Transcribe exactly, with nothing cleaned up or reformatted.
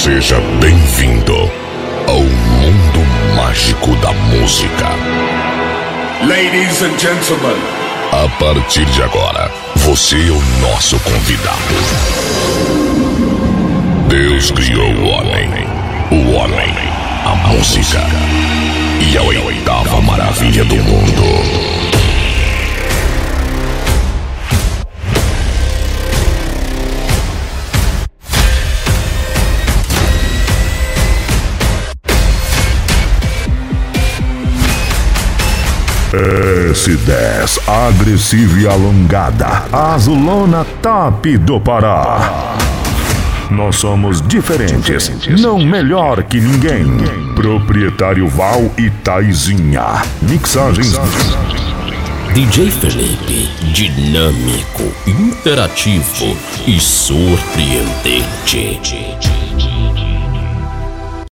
Seja bem-vindo ao mundo mágico da música. Ladies and gentlemen, a partir de agora, você é o nosso convidado. Deus criou o homem, o homem, a música e a oitava maravilha do mundo. S dez, agressiva e alongada, azulona top do Pará. Nós somos diferentes, não melhor que ninguém. Proprietário Val e Taizinha. Mixagens D J Felipe, dinâmico, interativo e surpreendente.